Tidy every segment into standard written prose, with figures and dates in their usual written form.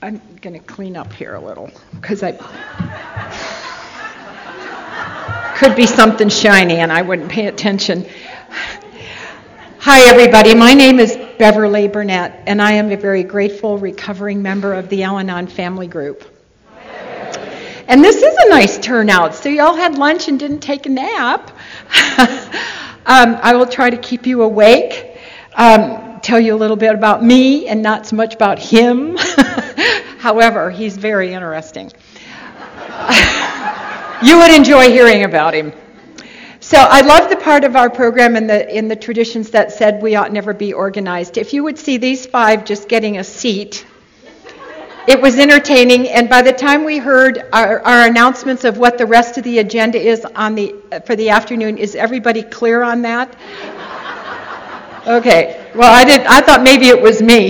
I'm going to clean up here a little because I could be something shiny and I wouldn't pay attention. Hi, everybody. My name is Beverly Burnett, and I am a very grateful, recovering member of the Al-Anon family group. And this is a nice turnout. So you all had lunch and didn't take a nap. I will try to keep you awake, tell you a little bit about me and not so much about him. However, he's very interesting. You would enjoy hearing about him. So I love the part of our program in the traditions that said we ought never be organized. If you would see these 5 just getting a seat, it was entertaining, and by the time we heard our announcements of what the rest of the agenda is for the afternoon, is everybody clear on that? Okay. Well, I thought maybe it was me.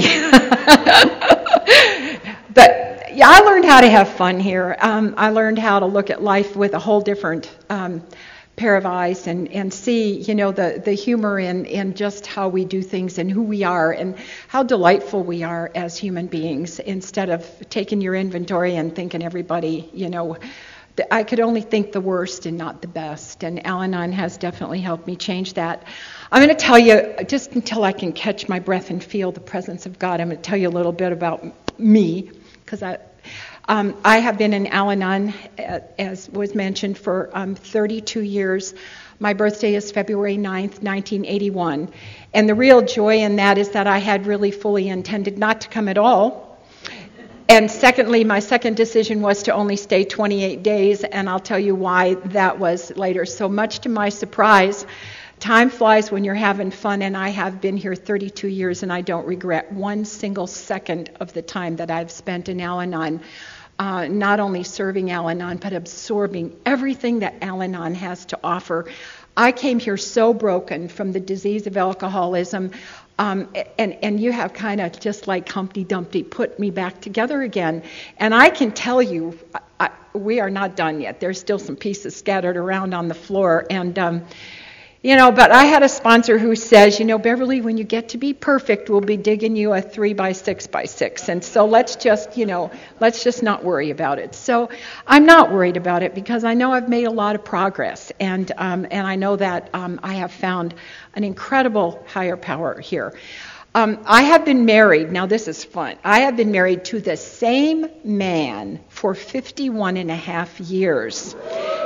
But yeah, I learned how to have fun here. I learned how to look at life with a whole different pair of eyes and see, the humor in just how we do things and who we are and how delightful we are as human beings, instead of taking your inventory and thinking everybody, I could only think the worst and not the best. And Al-Anon has definitely helped me change that. I'm going to tell you, just until I can catch my breath and feel the presence of God, I'm going to tell you a little bit about me, because I have been in Al-Anon, as was mentioned, for 32 years. My birthday is February 9th, 1981. And the real joy in that is that I had really fully intended not to come at all. And secondly, my second decision was to only stay 28 days, and I'll tell you why that was later. So much to my surprise, time flies when you're having fun, and I have been here 32 years, and I don't regret one single second of the time that I've spent in Al-Anon. Not only serving Al-Anon, but absorbing everything that Al-Anon has to offer. I came here so broken from the disease of alcoholism, and you have kind of just like Humpty Dumpty put me back together again. And I can tell you, we are not done yet. There's still some pieces scattered around on the floor, and but I had a sponsor who says, Beverly, when you get to be perfect, we'll be digging you a 3x6x6. And so let's just not worry about it. So I'm not worried about it because I know I've made a lot of progress. And I know that I have found an incredible higher power here. I have been married. Now this is fun. I have been married to the same man for 51 and a half years.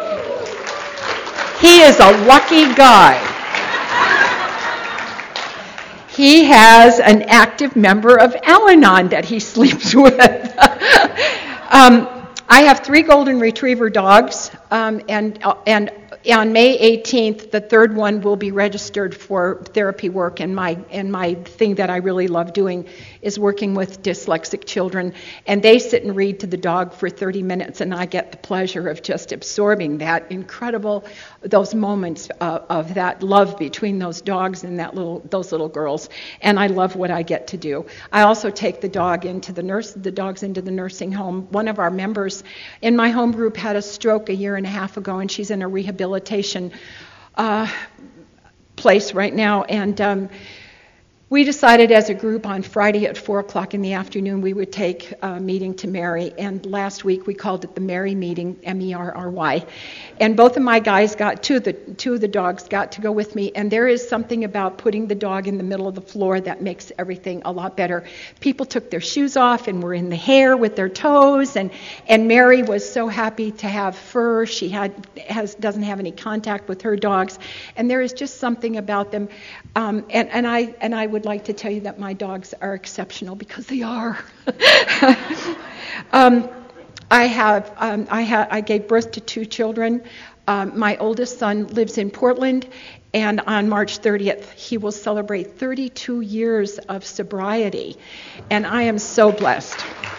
He is a lucky guy. He has an active member of Al-Anon that he sleeps with. I have 3 golden retriever dogs, and on May 18th, the 3rd one will be registered for therapy work, and my thing that I really love doing is working with dyslexic children, and they sit and read to the dog for 30 minutes, and I get the pleasure of just absorbing those moments of that love between those dogs and those little girls, and I love what I get to do. I also take the dogs into the nursing home. One of our members in my home group had a stroke a year and a half ago, and she's in a rehabilitation place right now, and we decided as a group on Friday at 4 o'clock in the afternoon we would take a meeting to Mary, and last week we called it the Mary meeting, M-E-R-R-Y, and both of my guys two of the dogs got to go with me, and there is something about putting the dog in the middle of the floor that makes everything a lot better. People took their shoes off and were in the hair with their toes, and Mary was so happy to have fur. She doesn't have any contact with her dogs, and there is just something about them, and I would like to tell you that my dogs are exceptional because they are. I gave birth to 2 children. My oldest son lives in Portland, and on March 30th, he will celebrate 32 years of sobriety, and I am so blessed.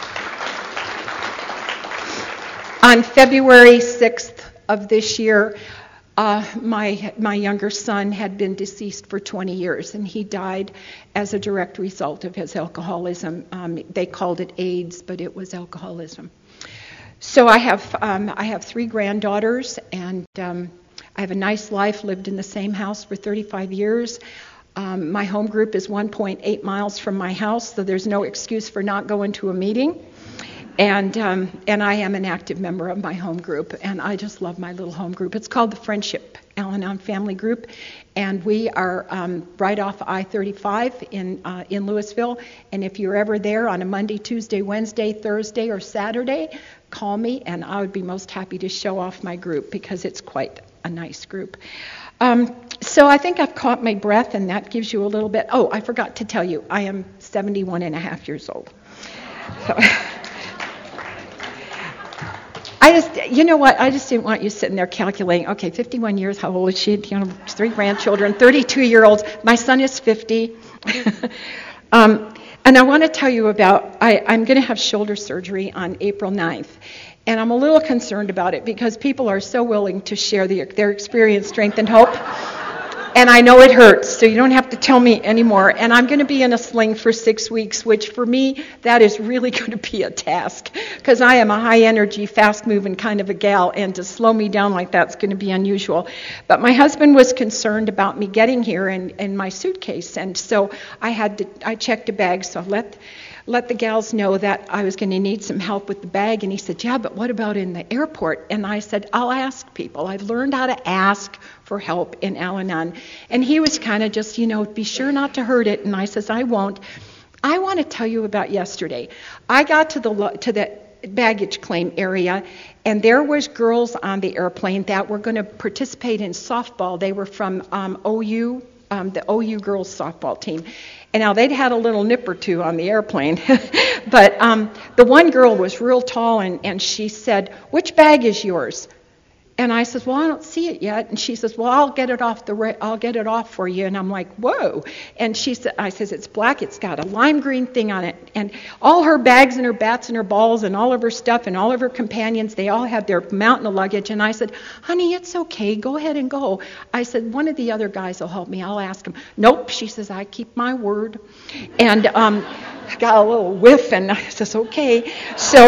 On February 6th of this year, my younger son had been deceased for 20 years, and he died as a direct result of his alcoholism. They called it AIDS, but it was alcoholism. So I have 3 granddaughters, and I have a nice life. Lived in the same house for 35 years. My home group is 1.8 miles from my house, so there's no excuse for not going to a meeting. And I am an active member of my home group, and I just love my little home group. It's called the Friendship Al-Anon Family Group, and we are right off I-35 in Louisville. And if you're ever there on a Monday, Tuesday, Wednesday, Thursday, or Saturday, call me, and I would be most happy to show off my group because it's quite a nice group. So I think I've caught my breath, and that gives you a little bit. Oh, I forgot to tell you, I am 71 and a half years old. So you know what? I just didn't want you sitting there calculating, okay, 51 years, how old is she? 3 grandchildren, 32-year-olds. My son is 50. And I want to tell you about, I'm going to have shoulder surgery on April 9th. And I'm a little concerned about it because people are so willing to share their experience, strength, and hope. And I know it hurts, so you don't have to tell me anymore. And I'm going to be in a sling for 6 weeks, which for me, that is really going to be a task. Because I am a high-energy, fast-moving kind of a gal, and to slow me down like that's going to be unusual. But my husband was concerned about me getting here in my suitcase, and so I checked a bag, so let the gals know that I was going to need some help with the bag. And he said, yeah, but what about in the airport? And I said, I'll ask people. I've learned how to ask for help in Al-Anon. And he was kind of just, be sure not to hurt it. And I says, I won't. I want to tell you about yesterday. I got to the baggage claim area, and there was girls on the airplane that were going to participate in softball. They were from OU, the OU girls softball team. And now they'd had a little nip or two on the airplane. But the one girl was real tall, and she said, which bag is yours? And I says, well, I don't see it yet. And she says, well, I'll get it off for you. And I'm like, whoa. And I says, it's black. It's got a lime green thing on it. And all her bags and her bats and her balls and all of her stuff and all of her companions, they all had their mountain of luggage. And I said, honey, it's okay. Go ahead and go. I said, one of the other guys will help me. I'll ask him. Nope. She says, I keep my word. And I got a little whiff, and I says, okay. So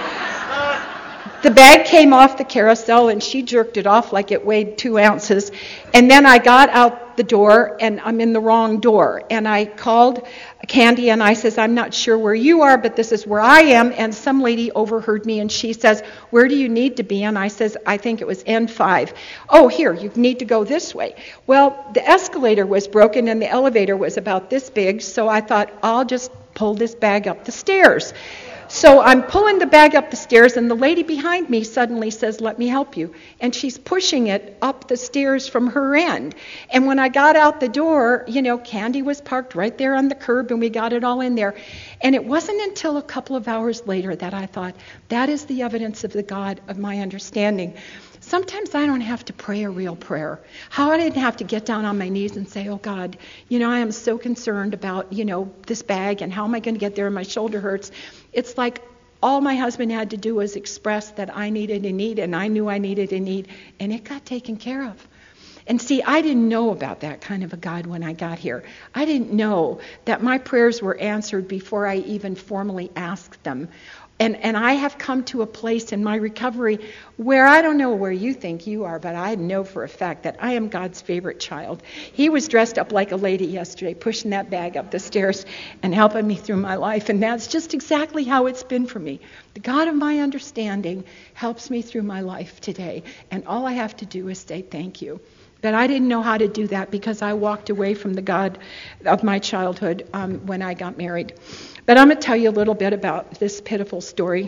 the bag came off the carousel, and she jerked it off like it weighed 2 ounces. And then I got out the door, and I'm in the wrong door. And I called Candy, and I says, I'm not sure where you are, but this is where I am. And some lady overheard me, and she says, where do you need to be? And I says, I think it was N5. Oh, here, you need to go this way. Well, the escalator was broken, and the elevator was about this big, so I thought, I'll just pull this bag up the stairs. So I'm pulling the bag up the stairs, and the lady behind me suddenly says, let me help you. And she's pushing it up the stairs from her end. And when I got out the door, Candy was parked right there on the curb, and we got it all in there. And it wasn't until a couple of hours later that I thought, that is the evidence of the God of my understanding. Sometimes I don't have to pray a real prayer. How I didn't have to get down on my knees and say, oh God, I am so concerned about, this bag, and how am I going to get there, and my shoulder hurts. It's like all my husband had to do was express that I needed a need, and I knew I needed a need, and it got taken care of. And see, I didn't know about that kind of a God when I got here. I didn't know that my prayers were answered before I even formally asked them. And I have come to a place in my recovery where I don't know where you think you are, but I know for a fact that I am God's favorite child. He was dressed up like a lady yesterday, pushing that bag up the stairs and helping me through my life. And that's just exactly how it's been for me. The God of my understanding helps me through my life today. And all I have to do is say thank you. But I didn't know how to do that because I walked away from the God of my childhood when I got married. But I'm going to tell you a little bit about this pitiful story.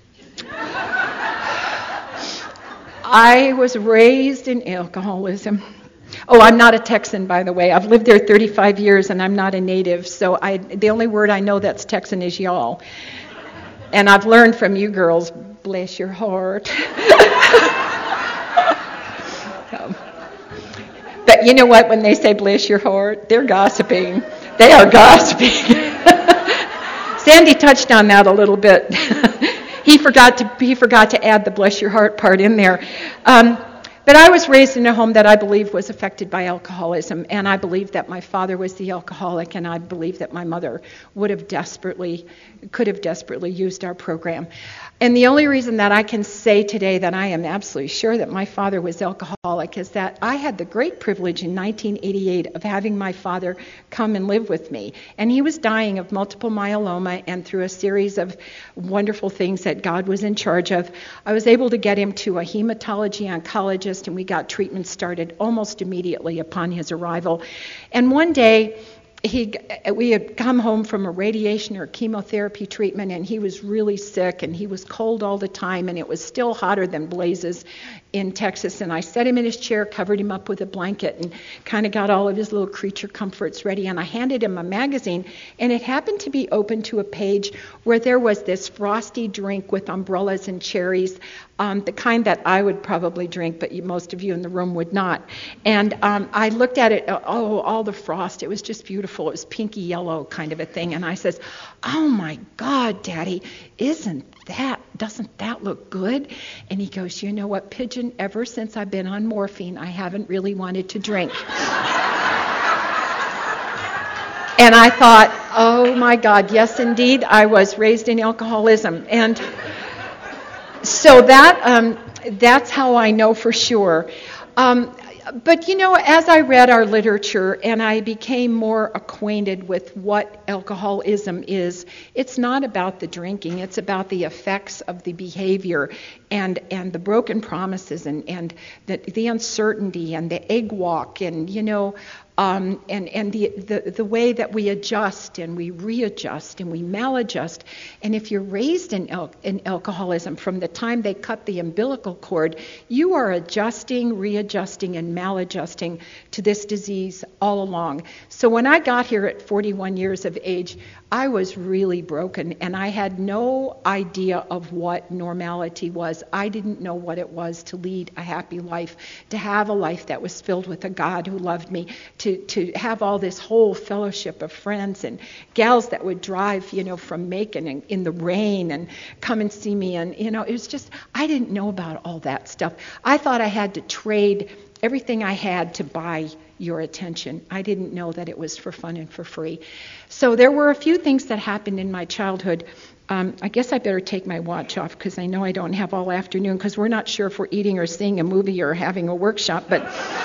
I was raised in alcoholism. Oh, I'm not a Texan, by the way. I've lived there 35 years, and I'm not a native. So the only word I know that's Texan is y'all. And I've learned from you girls, bless your heart. But you know what? When they say bless your heart, they're gossiping. They are gossiping. Sandy touched on that a little bit. He forgot to add the bless your heart part in there. But I was raised in a home that I believe was affected by alcoholism, and I believe that my father was the alcoholic, and I believe that my mother could have desperately used our program. And the only reason that I can say today that I am absolutely sure that my father was alcoholic alcoholic is that I had the great privilege in 1988 of having my father come and live with me. And he was dying of multiple myeloma, and through a series of wonderful things that God was in charge of, I was able to get him to a hematology oncologist, and we got treatment started almost immediately upon his arrival. And one day, we had come home from a radiation or chemotherapy treatment, and he was really sick, and he was cold all the time, and it was still hotter than blazes in Texas. And I set him in his chair, covered him up with a blanket, and kind of got all of his little creature comforts ready. And I handed him a magazine, and it happened to be open to a page where there was this frosty drink with umbrellas and cherries, the kind that I would probably drink, but most of you in the room would not. And I looked at it, all the frost. It was just beautiful. It was pinky yellow kind of a thing. And I says, "Oh my God, Daddy, doesn't that look good?" And he goes, "You know what, Pigeon, ever since I've been on morphine, I haven't really wanted to drink." And I thought, oh my God, yes indeed, I was raised in alcoholism. And so that's how I know for sure. But as I read our literature and I became more acquainted with what alcoholism is, it's not about the drinking, it's about the effects of the behavior and the broken promises and the uncertainty and the egg walk and and the way that we adjust and we readjust and we maladjust. And if you're raised in alcoholism, from the time they cut the umbilical cord, you are adjusting, readjusting, and maladjusting to this disease all along. So when I got here at 41 years of age, I was really broken, and I had no idea of what normality was. I didn't know what it was to lead a happy life, to have a life that was filled with a God who loved me, to have all this whole fellowship of friends and gals that would drive, from Macon and in the rain and come and see me. And, it was just, I didn't know about all that stuff. I thought I had to trade everything I had to buy your attention. I didn't know that it was for fun and for free. So there were a few things that happened in my childhood. I guess I better take my watch off because I know I don't have all afternoon because we're not sure if we're eating or seeing a movie or having a workshop. But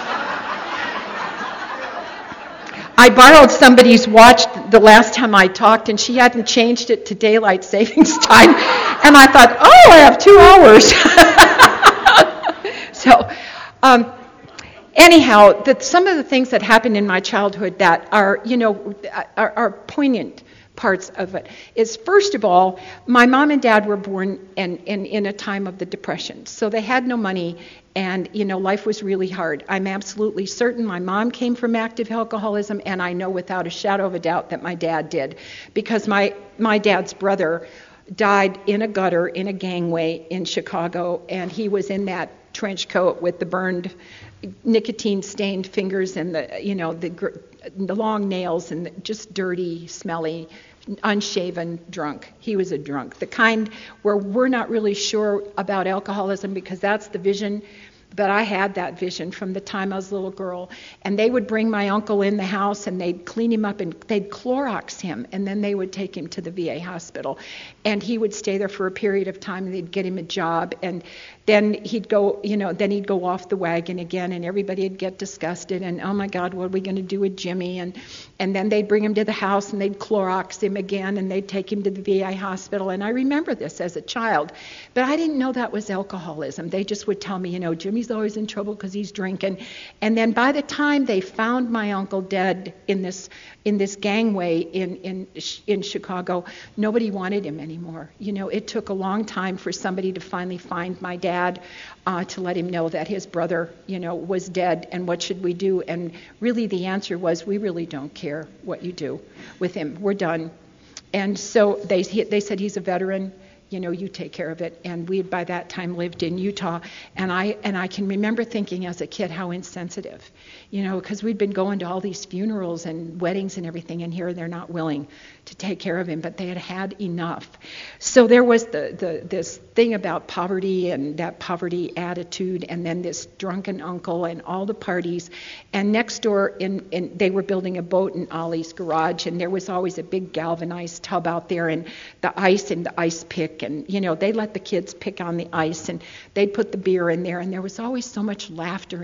I borrowed somebody's watch the last time I talked, and she hadn't changed it to daylight savings time. And I thought, I have 2 hours. So anyhow, some of the things that happened in my childhood that are, are poignant parts of it is, first of all, my mom and dad were born in a time of the Depression. So they had no money, and, life was really hard. I'm absolutely certain my mom came from active alcoholism, and I know without a shadow of a doubt that my dad did, because my dad's brother died in a gutter in a gangway in Chicago, and he was in that trench coat with the burned, nicotine-stained fingers and the long nails and just dirty, smelly, unshaven, drunk. He was a drunk. The kind where we're not really sure about alcoholism because that's the vision. But I had that vision from the time I was a little girl. And they would bring my uncle in the house, and they'd clean him up, and they'd Clorox him, and then they would take him to the VA hospital. And he would stay there for a period of time, and they'd get him a job. And then he'd go, he'd go off the wagon again, and everybody would get disgusted. And, oh, my God, what are we going to do with Jimmy? And then they'd bring him to the house, and they'd Clorox him again, and they'd take him to the VA hospital. And I remember this as a child. But I didn't know that was alcoholism. They just would tell me, Jimmy's always in trouble because he's drinking. And then by the time they found my uncle dead in this gangway in Chicago, nobody wanted him anymore. It took a long time for somebody to finally find my dad, to let him know that his brother, was dead, and what should we do? And really the answer was, we really don't care what you do with him. We're done. And so they said, he's a veteran. You take care of it. And we had by that time lived in Utah, and I can remember thinking as a kid how insensitive, because we'd been going to all these funerals and weddings and everything, and here they're not willing to take care of him, but they had enough. So there was this thing about poverty and that poverty attitude, and then this drunken uncle and all the parties. And next door, they were building a boat in Ollie's garage, and there was always a big galvanized tub out there, and the ice and the ice pick, and they let the kids pick on the ice, and they'd put the beer in there, and there was always so much laughter in that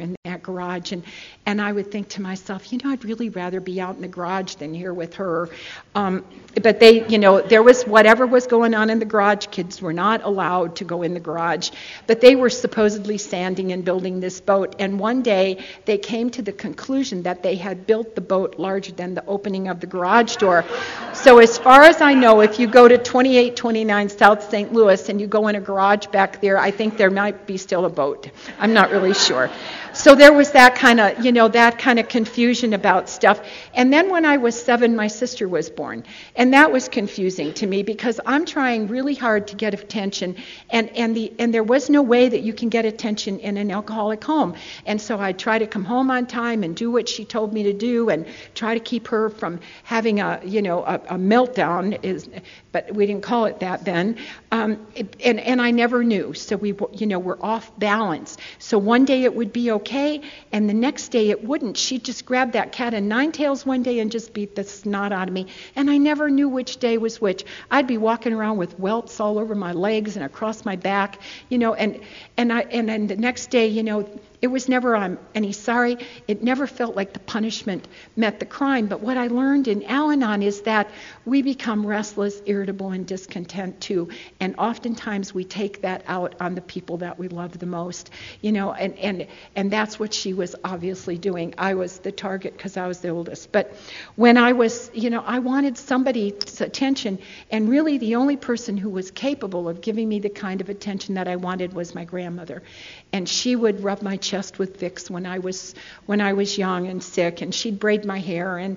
that garage. And I would think to myself, I'd really rather be out in the garage than here with her. But they, there was whatever was going on in the garage. Kids were not allowed to go in the garage. But they were supposedly sanding and building this boat. And one day they came to the conclusion that they had built the boat larger than the opening of the garage door. So as far as I know, if you go to 2829 South St. Louis and you go in a garage back there, I think there might be still a boat. I'm not really sure. So there was that kind of confusion about stuff. And then when I was 7, my sister was born. And that was confusing to me because I'm trying really hard to get attention. And there was no way that you can get attention in an alcoholic home. And so I'd try to come home on time and do what she told me to do and try to keep her from having a meltdown. But we didn't call it that then. And I never knew. So we were off balance. So one day it would be okay, and the next day it wouldn't. She'd just grab that cat of nine tails one day and just beat the snot out of me. And I never knew which day was which. I'd be walking around with welts all over my legs and across my back, and then the next day, it was never I'm any sorry. It never felt like the punishment met the crime. But what I learned in Al-Anon is that we become restless, irritable, and discontent too. And oftentimes we take that out on the people that we love the most. And that's what she was obviously doing. I was the target because I was the oldest. But when I was, I wanted somebody's attention. And really the only person who was capable of giving me the kind of attention that I wanted was my grandmother. And she would rub my chest with Vicks when I was young and sick, and she'd braid my hair, and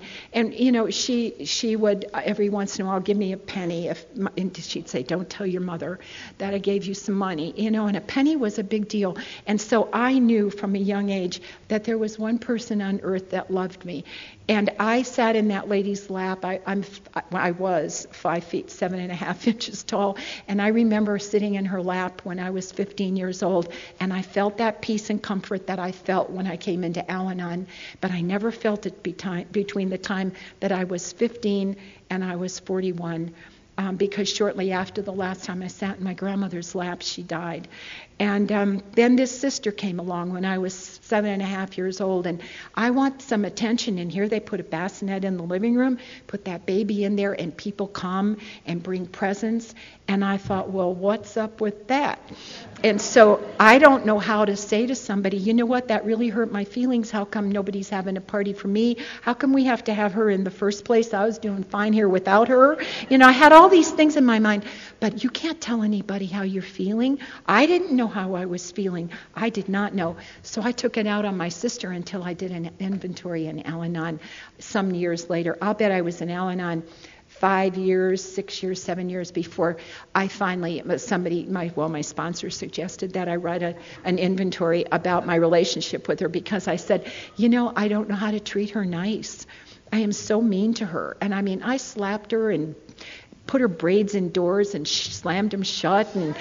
she would every once in a while give me a penny and she'd say, "Don't tell your mother that I gave you some money," and a penny was a big deal. And so I knew from a young age that there was one person on earth that loved me. And I sat in that lady's lap. I was 5 feet 7.5 tall, and I remember sitting in her lap when I was 15 years old, and I felt that peace and comfort that I felt when I came into Al-Anon, but I never felt it between the time that I was 15 and I was 41. Because shortly after the last time I sat in my grandmother's lap, she died. And then this sister came along when I was 7.5 years old, and I want some attention. And here they put a bassinet in the living room, put that baby in there, and people come and bring presents. And I thought, well, what's up with that? And so I don't know how to say to somebody, you know what, that really hurt my feelings. How come nobody's having a party for me? How come we have to have her in the first place? I was doing fine here without her. I had all these things in my mind, but you can't tell anybody how you're feeling. I didn't know how I was feeling. I did not know. So I took it out on my sister until I did an inventory in Al-Anon some years later. I'll bet I was in Al-Anon 5 years, 6 years, 7 years before I finally, my sponsor suggested that I write an inventory about my relationship with her, because I said, I don't know how to treat her nice. I am so mean to her. And I slapped her and put her braids indoors and slammed them shut, and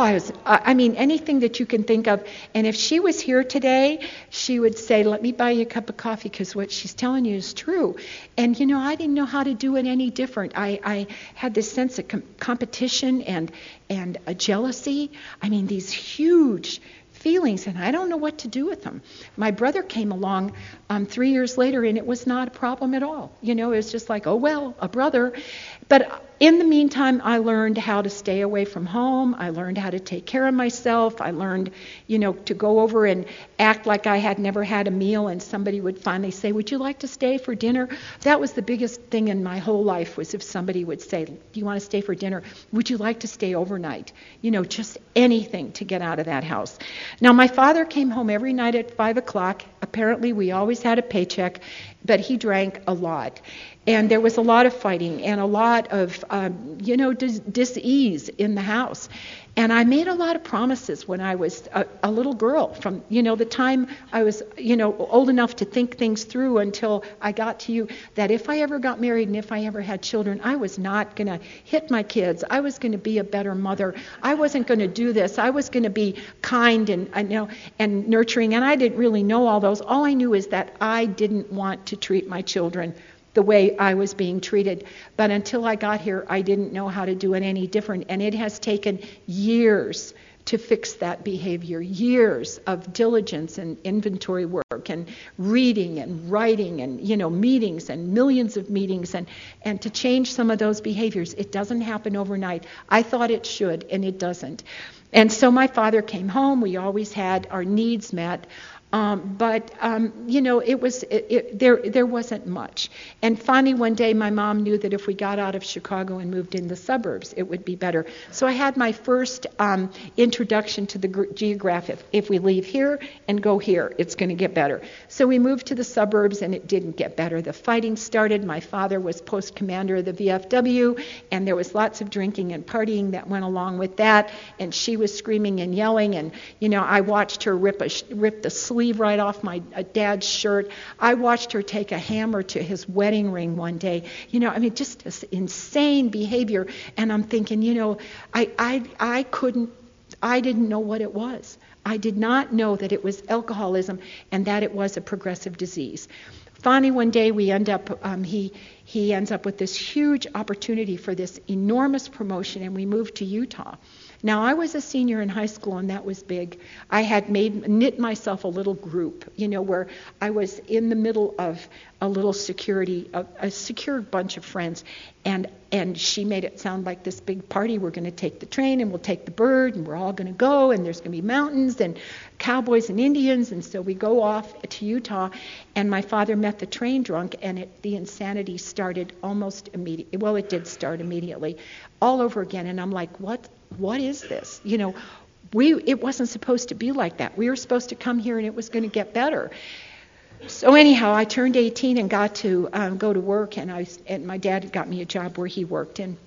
anything that you can think of. And if she was here today, she would say, "Let me buy you a cup of coffee, because what she's telling you is true." And I didn't know how to do it any different. I had this sense of competition and a jealousy. These huge feelings, and I don't know what to do with them. My brother came along 3 years later, and it was not a problem at all. It was just like, oh well, a brother. But in the meantime, I learned how to stay away from home. I learned how to take care of myself. I learned, to go over and act like I had never had a meal, and somebody would finally say, "Would you like to stay for dinner?" That was the biggest thing in my whole life, was if somebody would say, "Do you want to stay for dinner? Would you like to stay overnight?" Just anything to get out of that house. Now, my father came home every night at 5 o'clock. Apparently, we always had a paycheck, but he drank a lot. And there was a lot of fighting and a lot of, dis-ease in the house. And I made a lot of promises when I was a little girl, from, the time I was, old enough to think things through until I got to you, that if I ever got married and if I ever had children, I was not going to hit my kids. I was going to be a better mother. I wasn't going to do this. I was going to be kind and nurturing. And I didn't really know all those. All I knew is that I didn't want to treat my children the way I was being treated. But until I got here, I didn't know how to do it any different. And it has taken years to fix that behavior. Years of diligence and inventory work and reading and writing and, meetings and millions of meetings and to change some of those behaviors. It doesn't happen overnight. I thought it should, and it doesn't. And so my father came home. We always had our needs met. But there wasn't much. And finally, one day, my mom knew that if we got out of Chicago and moved in the suburbs, it would be better. So I had my first introduction to the geographic. If we leave here and go here, it's going to get better. So we moved to the suburbs, and it didn't get better. The fighting started. My father was post commander of the VFW, and there was lots of drinking and partying that went along with that. And she was screaming and yelling, and I watched her rip the sleeve right off my dad's shirt. I watched her take a hammer to his wedding ring one day. Just this insane behavior. And I'm thinking, I didn't know what it was. I did not know that it was alcoholism and that it was a progressive disease. Finally, one day we end up, he ends up with this huge opportunity for this enormous promotion, and we moved to Utah. Now, I was a senior in high school, and that was big. I had knit myself a little group, where I was in the middle of a little a secure bunch of friends, and she made it sound like this big party. We're going to take the train, and we'll take the bird, and we're all going to go, and there's going to be mountains and cowboys and Indians, and so we go off to Utah, and my father met the train drunk, and the insanity started almost immediately. Well, it did start immediately, all over again, and I'm like, what is this? It wasn't supposed to be like that. We were supposed to come here and it was going to get better. So anyhow, I turned 18 and got to go to work, and my dad got me a job where he worked. And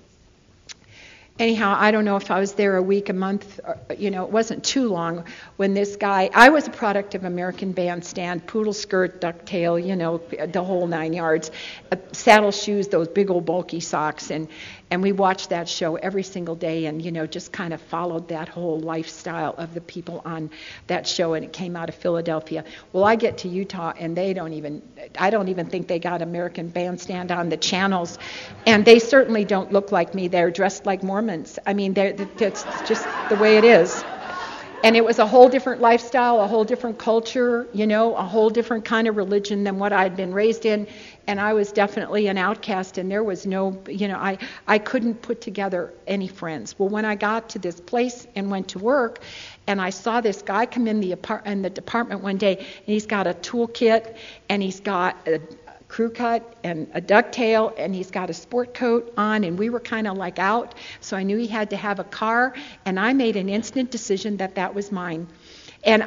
anyhow, I don't know if I was there a week, a month, it wasn't too long when this guy, I was a product of American Bandstand, poodle skirt, ducktail, the whole 9 yards, saddle shoes, those big old bulky socks, and we watched that show every single day and, just kind of followed that whole lifestyle of the people on that show, and it came out of Philadelphia. Well, I get to Utah, and I don't even think they got American Bandstand on the channels, and they certainly don't look like me. They're dressed like Mormons. That's just the way it is. And it was a whole different lifestyle, a whole different culture, a whole different kind of religion than what I'd been raised in. And I was definitely an outcast, and there was no, I couldn't put together any friends. Well, when I got to this place and went to work, and I saw this guy come in the department one day, and he's got a toolkit, and he's got a crew cut and a ducktail, and he's got a sport coat on, and we were kind of like out, so I knew he had to have a car, and I made an instant decision that was mine. And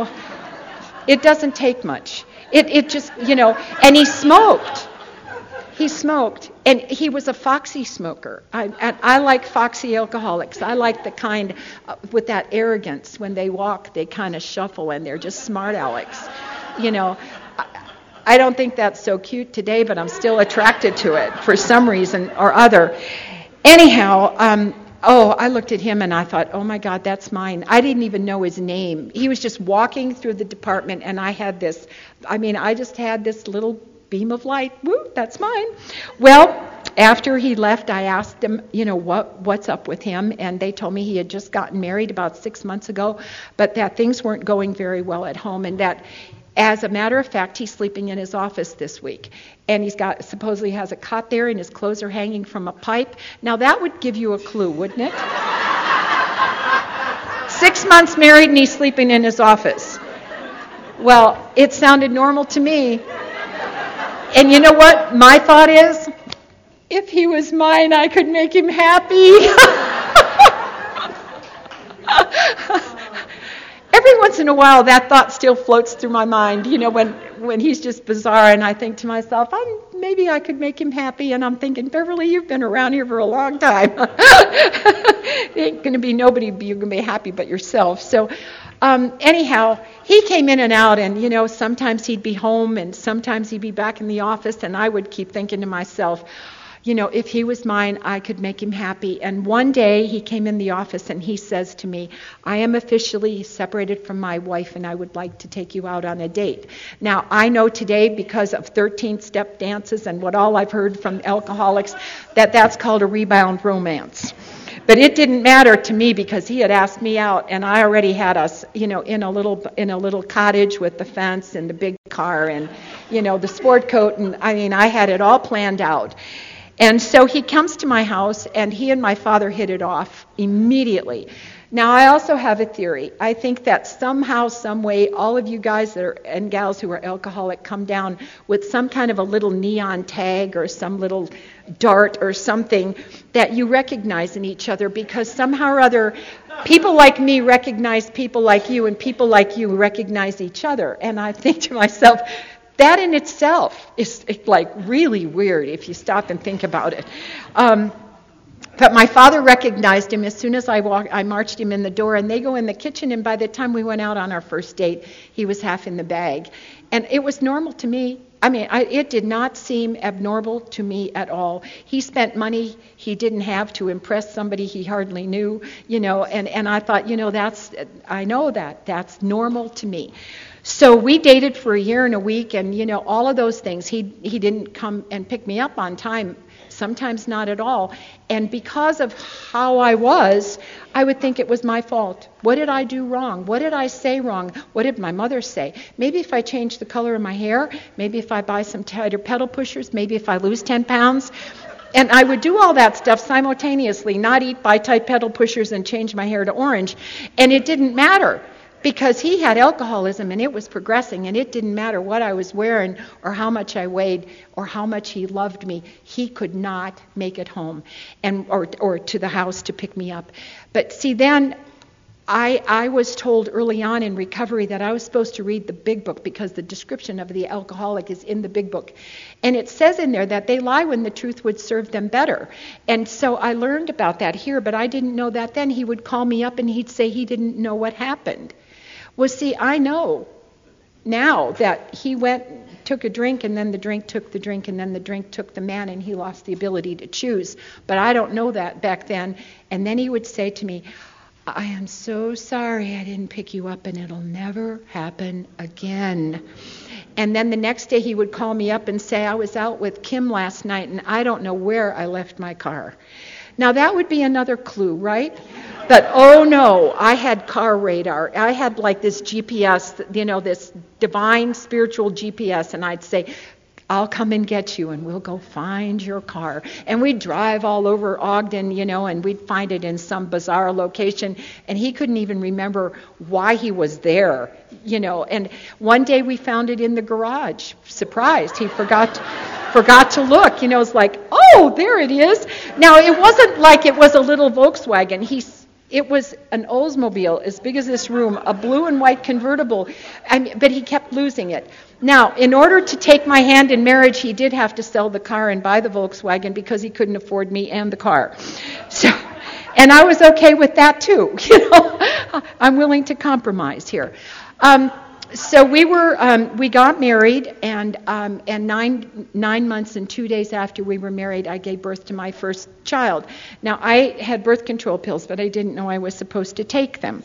it doesn't take much. It just, and he smoked, and he was a foxy smoker. I like foxy alcoholics. I like the kind with that arrogance. When they walk, they kind of shuffle, and they're just smart Alex, I don't think that's so cute today, but I'm still attracted to it for some reason or other. Anyhow, I looked at him and I thought, oh my God, that's mine. I didn't even know his name. He was just walking through the department, and I just had this little beam of light. Woo, that's mine. Well, after he left, I asked them, what's up with him, and they told me he had just gotten married about 6 months ago, but that things weren't going very well at home, and that, as a matter of fact, he's sleeping in his office this week. And supposedly has a cot there, and his clothes are hanging from a pipe. Now that would give you a clue, wouldn't it? 6 months married, and he's sleeping in his office. Well, it sounded normal to me. And you know what my thought is? If he was mine, I could make him happy. Every once in a while, that thought still floats through my mind, when he's just bizarre, and I think to myself, maybe I could make him happy, and I'm thinking, Beverly, you've been around here for a long time. Ain't going to be nobody you're going to be happy but yourself. So anyhow, he came in and out, and, sometimes he'd be home, and sometimes he'd be back in the office, and I would keep thinking to myself, if he was mine, I could make him happy. And one day he came in the office and he says to me, I am officially separated from my wife, and I would like to take you out on a date. Now, I know today, because of 13-step dances and what all I've heard from alcoholics, that's called a rebound romance. But it didn't matter to me because he had asked me out, and I already had us, in a little cottage with the fence and the big car and, the sport coat, and I had it all planned out. And so he comes to my house, and he and my father hit it off immediately. Now, I also have a theory. I think that somehow, some way, all of you guys and gals who are alcoholic come down with some kind of a little neon tag or some little dart or something that you recognize in each other, because somehow or other, people like me recognize people like you, and people like you recognize each other. And I think to myself, that in itself is like really weird if you stop and think about it. But my father recognized him as soon as I marched him in the door, and they go in the kitchen, and by the time we went out on our first date, he was half in the bag. And it was normal to me. It did not seem abnormal to me at all. He spent money he didn't have to impress somebody he hardly knew, and I thought, that's normal to me. So we dated for a year and a week, and, all of those things. He didn't come and pick me up on time, sometimes not at all. And because of how I was, I would think it was my fault. What did I do wrong? What did I say wrong? What did my mother say? Maybe if I change the color of my hair, maybe if I buy some tighter pedal pushers, maybe if I lose 10 pounds. And I would do all that stuff simultaneously, not eat, buy tight pedal pushers, and change my hair to orange. And it didn't matter, because he had alcoholism and it was progressing, and it didn't matter what I was wearing or how much I weighed or how much he loved me. He could not make it home or to the house to pick me up. But see, then I was told early on in recovery that I was supposed to read the big book, because the description of the alcoholic is in the big book. And it says in there that they lie when the truth would serve them better. And so I learned about that here, but I didn't know that then. He would call me up and he'd say he didn't know what happened. Well, see, I know now that he took a drink, and then the drink took the drink, and then the drink took the man, and he lost the ability to choose. But I don't know that back then. And then he would say to me, I am so sorry I didn't pick you up, and it'll never happen again. And then the next day he would call me up and say, I was out with Kim last night, and I don't know where I left my car. Now that would be another clue, right? But oh no, I had car radar. I had like this GPS, this divine spiritual GPS, and I'd say, I'll come and get you, and we'll go find your car. And we'd drive all over Ogden, and we'd find it in some bizarre location, and he couldn't even remember why he was there, And one day we found it in the garage. Surprised, he forgot to look. It's like, oh, there it is. Now, it wasn't like it was a little Volkswagen. It was an Oldsmobile as big as this room, a blue and white convertible, but he kept losing it. Now, in order to take my hand in marriage, he did have to sell the car and buy the Volkswagen, because he couldn't afford me and the car. So, and I was okay with that too. I'm willing to compromise here. So we got married, and 9 months and 2 days after we were married, I gave birth to my first child. Now, I had birth control pills, but I didn't know I was supposed to take them.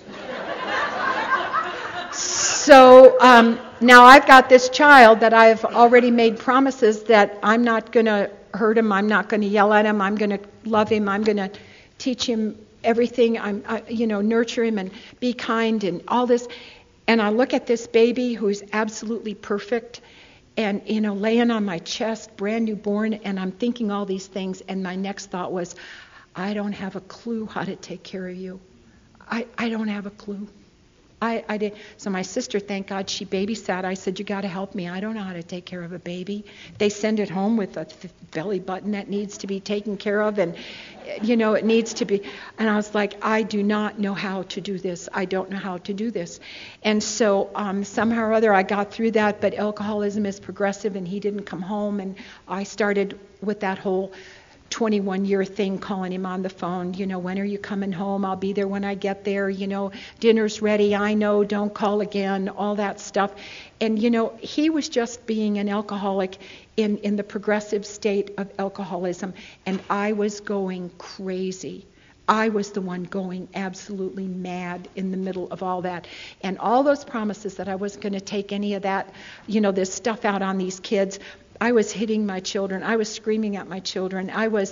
So now I've got this child that I've already made promises that I'm not going to hurt him, I'm not going to yell at him, I'm going to love him, I'm going to teach him everything, nurture him and be kind and all this. And I look at this baby who's absolutely perfect and, laying on my chest, brand new born, and I'm thinking all these things, and my next thought was, I don't have a clue how to take care of you. I don't have a clue. I did. So my sister, thank God, she babysat. I said, you got to help me. I don't know how to take care of a baby. They send it home with a belly button that needs to be taken care of, and, it needs to be. And I was like, I do not know how to do this. I don't know how to do this. And so somehow or other I got through that, but alcoholism is progressive, and he didn't come home, and I started with that whole 21-year thing, calling him on the phone, when are you coming home? I'll be there when I get there, dinner's ready, I know, don't call again, all that stuff. And, he was just being an alcoholic in the progressive state of alcoholism, and I was going crazy. I was the one going absolutely mad in the middle of all that. And all those promises that I wasn't going to take any of that, this stuff out on these kids, I was hitting my children. I was screaming at my children. I was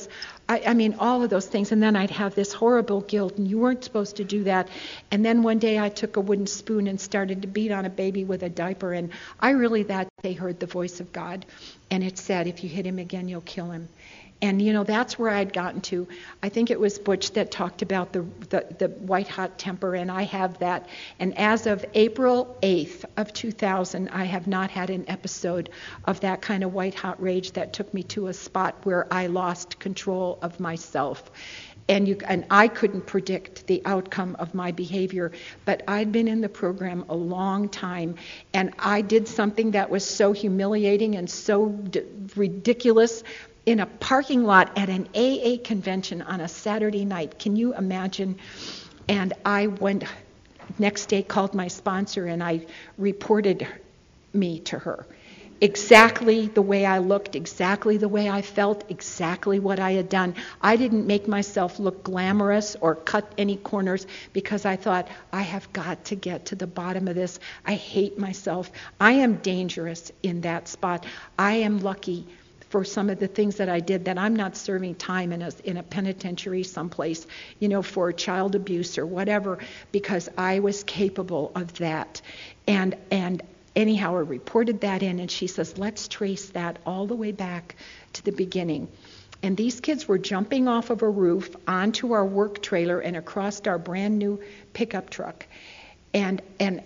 I mean, all of those things. And then I'd have this horrible guilt, and you weren't supposed to do that. And then one day I took a wooden spoon and started to beat on a baby with a diaper. And I really that day heard the voice of God. And it said, if you hit him again, you'll kill him. And, that's where I'd gotten to. I think it was Butch that talked about the white-hot temper, and I have that. And as of April 8th of 2000, I have not had an episode of that kind of white-hot rage that took me to a spot where I lost control of myself. And I couldn't predict the outcome of my behavior, but I'd been in the program a long time, and I did something that was so humiliating and so ridiculous in a parking lot at an AA convention on a Saturday night. Can you imagine? And I went, next day called my sponsor, and I reported me to her. Exactly the way I looked, exactly the way I felt, exactly what I had done. I didn't make myself look glamorous or cut any corners because I thought, I have got to get to the bottom of this. I hate myself. I am dangerous in that spot. I am lucky for some of the things that I did, that I'm not serving time in a penitentiary someplace, for child abuse or whatever, because I was capable of that. And anyhow, I reported that in, and she says, let's trace that all the way back to the beginning. And these kids were jumping off of a roof onto our work trailer and across our brand new pickup truck. And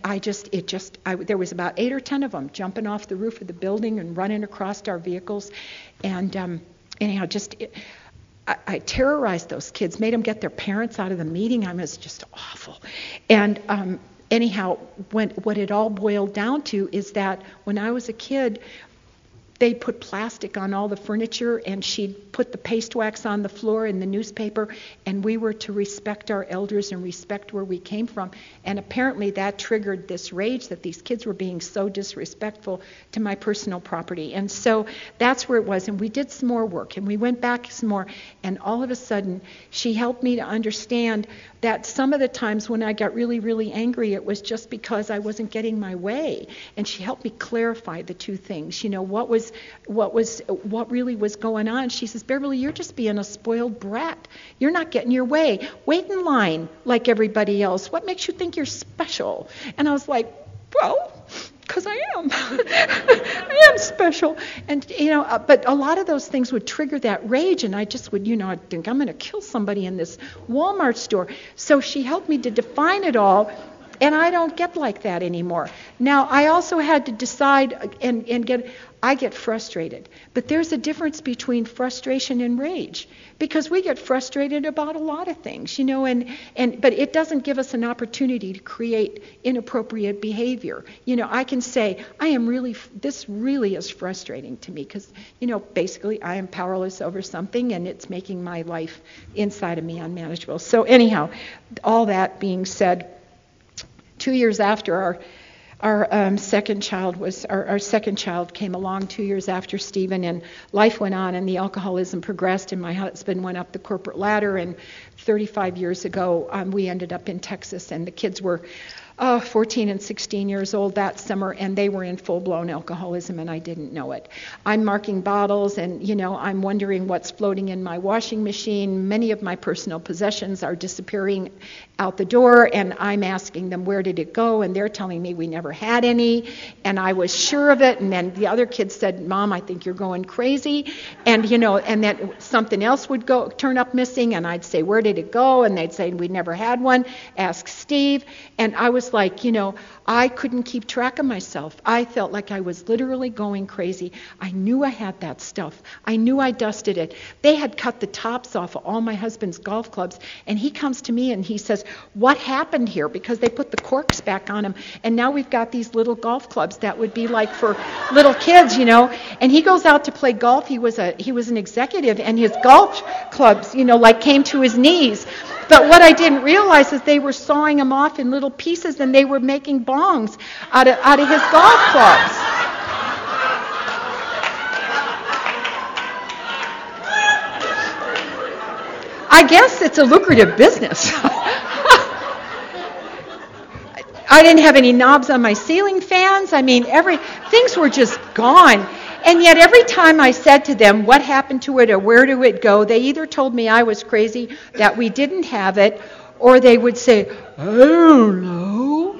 there was about 8 or 10 of them jumping off the roof of the building and running across our vehicles. And anyhow, I terrorized those kids, made them get their parents out of the meeting. I was just awful. And anyhow, what it all boiled down to is that when I was a kid, they put plastic on all the furniture, and she'd put the paste wax on the floor in the newspaper, and we were to respect our elders and respect where we came from. And apparently that triggered this rage that these kids were being so disrespectful to my personal property. And so that's where it was. And we did some more work, and we went back some more, and all of a sudden she helped me to understand that some of the times when I got really, really angry, it was just because I wasn't getting my way. And she helped me clarify the two things. What really was going on. She says, Beverly, you're just being a spoiled brat. You're not getting your way. Wait in line like everybody else. What makes you think you're special? And I was like, well, because I am. I am special. And, but a lot of those things would trigger that rage, and I just would, I'd think I'm going to kill somebody in this Walmart store. So she helped me to define it all, and I don't get like that anymore. Now, I also had to decide I get frustrated. But there's a difference between frustration and rage, because we get frustrated about a lot of things, but it doesn't give us an opportunity to create inappropriate behavior. I can say, this really is frustrating to me because, basically I am powerless over something, and it's making my life inside of me unmanageable. So anyhow, all that being said, 2 years after our second child came along 2 years after Stephen, and life went on, and the alcoholism progressed, and my husband went up the corporate ladder, and 35 years ago we ended up in Texas, and the kids were 14 and 16 years old that summer, and they were in full-blown alcoholism, and I didn't know it. I'm marking bottles, and, I'm wondering what's floating in my washing machine. Many of my personal possessions are disappearing out the door, and I'm asking them, where did it go? And they're telling me we never had any, and I was sure of it, and then the other kids said, Mom, I think you're going crazy, and, and then something else would turn up missing, and I'd say, where did it go? And they'd say, we never had one. Ask Steve. And I was like, I couldn't keep track of myself. I felt like I was literally going crazy. I knew I had that stuff. I knew I dusted it. They had cut the tops off of all my husband's golf clubs, and he comes to me and he says, what happened here? Because they put the corks back on them, and now we've got these little golf clubs that would be like for little kids, And he goes out to play golf. He was an executive, and his golf clubs, came to his knees. But what I didn't realize is they were sawing them off in little pieces, and they were making bongs out of his golf clubs. I guess it's a lucrative business. I didn't have any knobs on my ceiling fans. I mean, things were just gone. And yet every time I said to them, what happened to it or where did it go, they either told me I was crazy, that we didn't have it, or they would say, I don't know.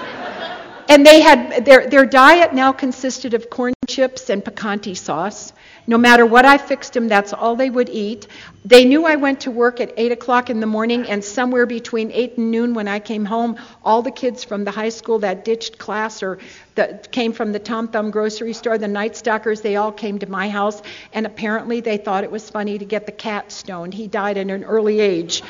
And they had their diet now consisted of corn chips and picante sauce. No matter what I fixed them, that's all they would eat. They knew I went to work at 8 o'clock in the morning, and somewhere between 8 and noon when I came home, all the kids from the high school that ditched class or that came from the Tom Thumb grocery store, the Night Stalkers, they all came to my house, and apparently they thought it was funny to get the cat stoned. He died at an early age.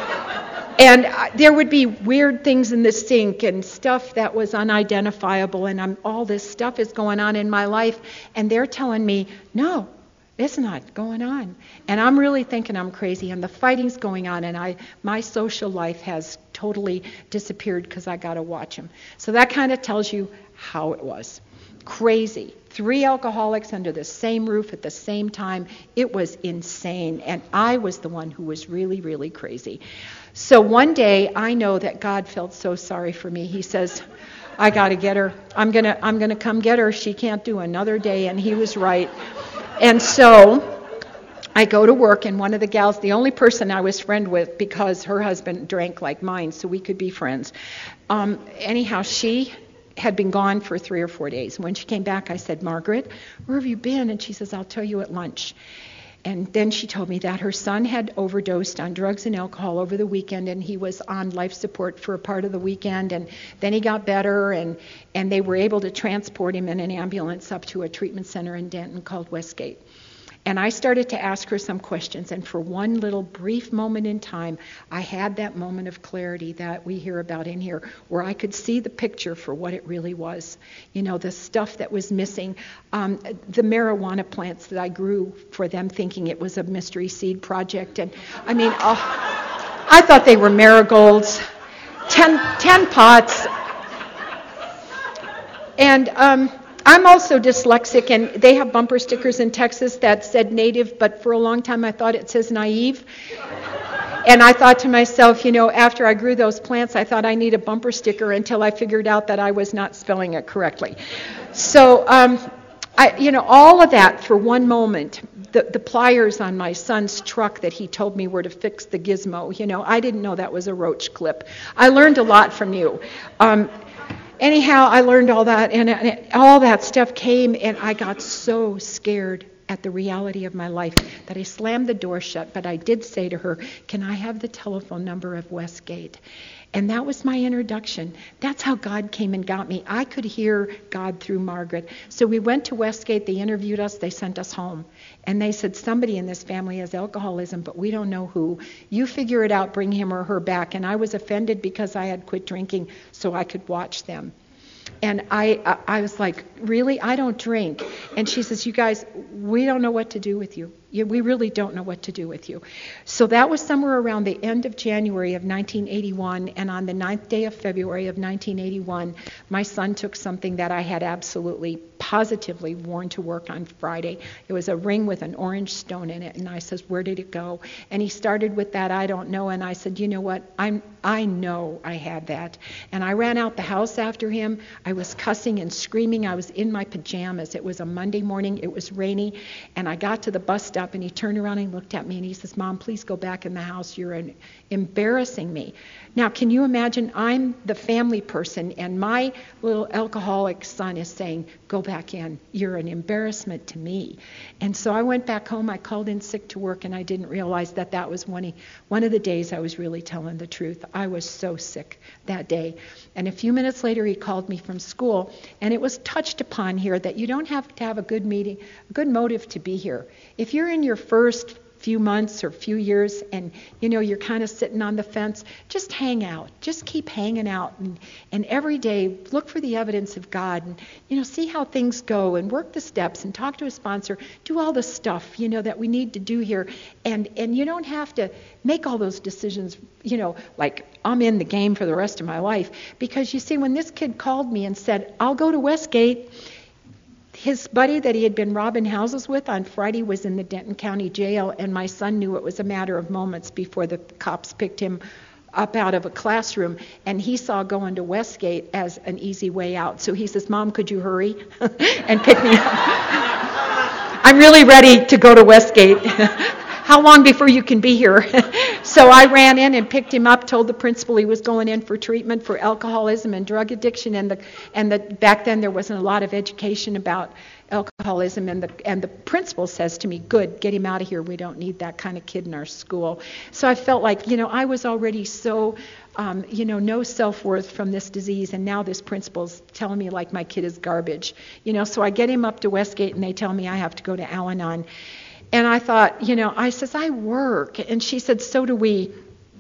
And there would be weird things in the sink and stuff that was unidentifiable, and all this stuff is going on in my life, and they're telling me, no, it's not going on. And I'm really thinking I'm crazy, and the fighting's going on, and my social life has totally disappeared because I got to watch them. So that kind of tells you how it was. Crazy. 3 alcoholics under the same roof at the same time. It was insane, and I was the one who was really, really crazy. So one day, I know that God felt so sorry for me. He says, I got to get her. I'm gonna come get her. She can't do another day. And he was right. And so I go to work, and one of the gals, the only person I was friend with because her husband drank like mine, so we could be friends. Anyhow, she had been gone for 3 or 4 days. When she came back, I said, Margaret, where have you been? And she says, I'll tell you at lunch. And then she told me that her son had overdosed on drugs and alcohol over the weekend, and he was on life support for a part of the weekend, and then he got better, and they were able to transport him in an ambulance up to a treatment center in Denton called Westgate. And I started to ask her some questions, and for one little brief moment in time, I had that moment of clarity that we hear about in here, where I could see the picture for what it really was. You know, the stuff that was missing, the marijuana plants that I grew for them, thinking it was a mystery seed project. And I mean, I thought they were marigolds, 10 pots. And I'm also dyslexic, and they have bumper stickers in Texas that said native, but for a long time I thought it says naive. And I thought to myself, you know, after I grew those plants, I thought I need a bumper sticker until I figured out that I was not spelling it correctly. So, all of that for one moment. The pliers on my son's truck that he told me were to fix the gizmo, you know, I didn't know that was a roach clip. I learned a lot from you. Anyhow, I learned all that, and all that stuff came, and I got so scared at the reality of my life that I slammed the door shut, but I did say to her, can I have the telephone number of Westgate? And that was my introduction. That's how God came and got me. I could hear God through Margaret. So we went to Westgate, they interviewed us, they sent us home. And they said, somebody in this family has alcoholism, but we don't know who. You figure it out, bring him or her back. And I was offended because I had quit drinking so I could watch them. And I was like, really? I don't drink. And she says, you guys, we don't know what to do with you. We really don't know what to do with you. So that was somewhere around the end of January of 1981. And on the 9th day of February of 1981, my son took something that I had absolutely, positively worn to work on Friday. It was a ring with an orange stone in it. And I says, where did it go? And he started with that, I don't know. And I said, you know what? I know I had that. And I ran out the house after him. I was cussing and screaming. I was in my pajamas. It was a Monday morning. It was rainy. And I got to the bus stop, and he turned around and he looked at me and he says, Mom, please go back in the house. You're embarrassing me. Now, can you imagine? I'm the family person, and my little alcoholic son is saying, go back in. You're an embarrassment to me. And so I went back home. I called in sick to work, and I didn't realize that was one of the days I was really telling the truth. I was so sick that day. And a few minutes later, he called me from school, and it was touched upon here that you don't have to have a good motive to be here. If you're in your first few months or few years and you're kind of sitting on the fence, just hang out. Just keep hanging out, and every day look for the evidence of God, and see how things go, and work the steps, and talk to a sponsor. Do all the stuff that we need to do here, and you don't have to make all those decisions like I'm in the game for the rest of my life. Because you see, when this kid called me and said, I'll go to Westgate, his buddy that he had been robbing houses with on Friday was in the Denton County Jail, and my son knew it was a matter of moments before the cops picked him up out of a classroom, and he saw going to Westgate as an easy way out. So he says, Mom, could you hurry and pick me up? I'm really ready to go to Westgate. How long before you can be here? So I ran in and picked him up, told the principal he was going in for treatment for alcoholism and drug addiction, and back then there wasn't a lot of education about alcoholism, and the principal says to me, good, get him out of here. We don't need that kind of kid in our school. So I felt like, I was already so, no self-worth from this disease, and now this principal's telling me like my kid is garbage. So I get him up to Westgate, and they tell me I have to go to Al-Anon. And I thought, I says, I work. And she said, so do we.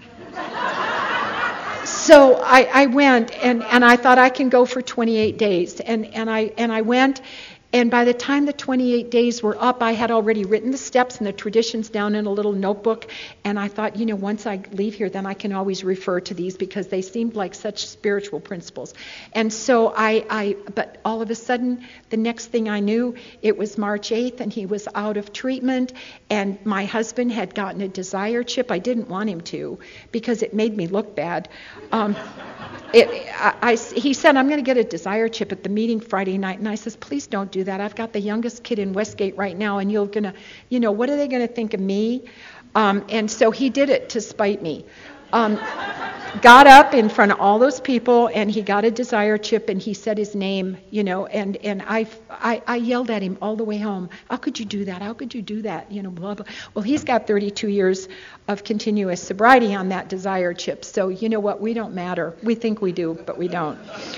So I went, and I thought I can go for 28 days. And I went, and by the time the 28 days were up, I had already written the steps and the traditions down in a little notebook. And I thought, once I leave here, then I can always refer to these because they seemed like such spiritual principles. And so but all of a sudden, the next thing I knew, it was March 8th, and he was out of treatment. And my husband had gotten a desire chip. I didn't want him to because it made me look bad. He said, I'm going to get a desire chip at the meeting Friday night. And I says, please don't do that. I've got the youngest kid in Westgate right now, and what are they going to think of me? And so he did it to spite me. Got up in front of all those people, and he got a desire chip, and he said his name, and I yelled at him all the way home. How could you do that? How could you do that? Blah, blah. Well, he's got 32 years of continuous sobriety on that desire chip. So you know what? We don't matter. We think we do, but we don't.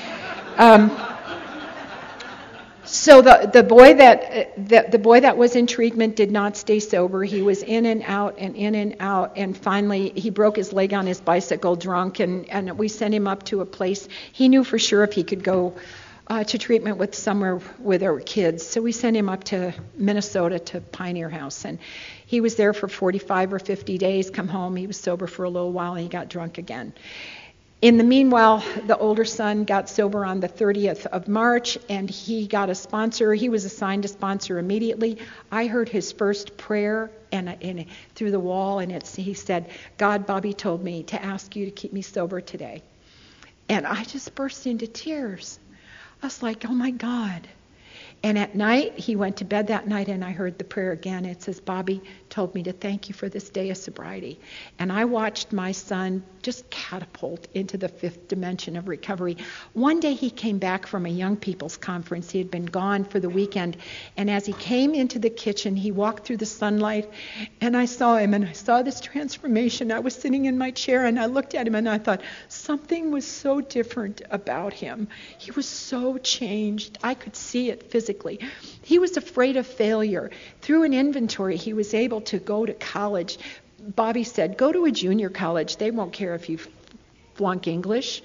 So the boy that was in treatment did not stay sober. He was in and out, and finally he broke his leg on his bicycle drunk, and we sent him up to a place. He knew for sure if he could go to treatment with somewhere where there were kids. So we sent him up to Minnesota to Pioneer House, and he was there for 45 or 50 days, come home, he was sober for a little while, and he got drunk again. In the meanwhile, the older son got sober on the 30th of March, and he got a sponsor. He was assigned a sponsor immediately. I heard his first prayer and through the wall, and he said, God, Bobby told me to ask you to keep me sober today. And I just burst into tears. I was like, oh my God. And at night, he went to bed that night, and I heard the prayer again. It says, Bobby told me to thank you for this day of sobriety. And I watched my son just catapult into the fifth dimension of recovery. One day he came back from a young people's conference. He had been gone for the weekend. And as he came into the kitchen, he walked through the sunlight, and I saw him, and I saw this transformation. I was sitting in my chair, and I looked at him, and I thought, something was so different about him. He was so changed. I could see it physically. He was afraid of failure. Through an inventory, he was able to go to college. Bobby said, go to a junior college. They won't care if you flunk English,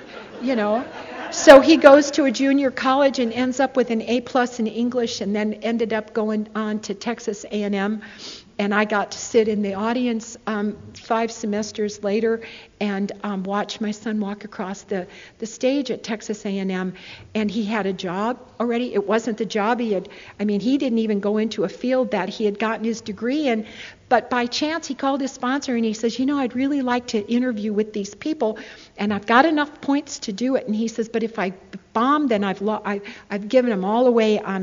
So he goes to a junior college and ends up with an A+ in English, and then ended up going on to Texas A&M. And I got to sit in the audience 5 semesters later and watch my son walk across the stage at Texas A&M. And he had a job already. It wasn't the job he didn't even go into a field that he had gotten his degree in. But by chance, he called his sponsor and he says, I'd really like to interview with these people, and I've got enough points to do it. And he says, but if I bomb, then I've given them all away on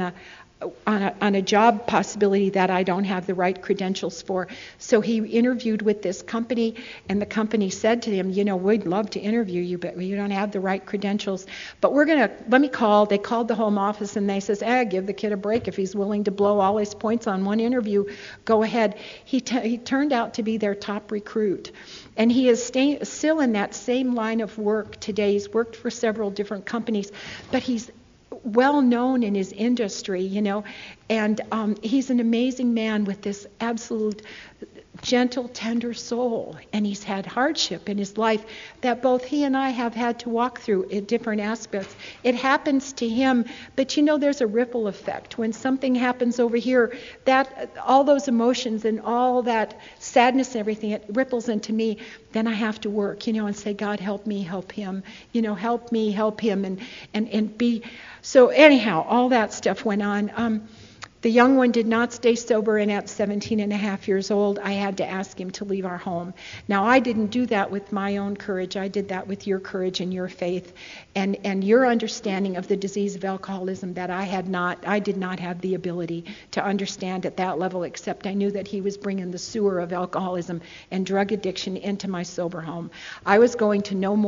a job possibility that I don't have the right credentials for. So he interviewed with this company, and the company said to him, we'd love to interview you, but you don't have the right credentials. But let me call. They called the home office, and they says, give the kid a break. If he's willing to blow all his points on one interview, go ahead. He turned out to be their top recruit. And he is still in that same line of work today. He's worked for several different companies, but he's well known in his industry, and he's an amazing man with this absolute gentle, tender soul, and he's had hardship in his life that both he and I have had to walk through in different aspects. It happens to him, but there's a ripple effect. When something happens over here, that all those emotions and all that sadness and everything, it ripples into me. Then I have to work, and say, God, help me, help him, help me, help him, and be. So anyhow, all that stuff went on. The young one did not stay sober, and at 17 and a half years old, I had to ask him to leave our home. Now, I didn't do that with my own courage. I did that with your courage and your faith and your understanding of the disease of alcoholism that I did not have the ability to understand at that level, except I knew that he was bringing the sewer of alcoholism and drug addiction into my sober home. I was going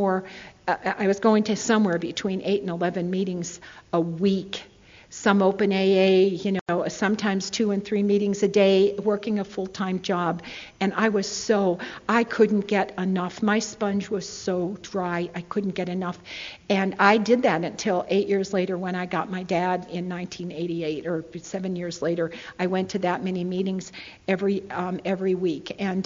to somewhere between 8 and 11 meetings a week. Some open AA, sometimes 2 and 3 meetings a day, working a full-time job. And I couldn't get enough. My sponge was so dry, I couldn't get enough. And I did that until 8 years later when I got my dad in 1988, or 7 years later. I went to that many meetings every week. And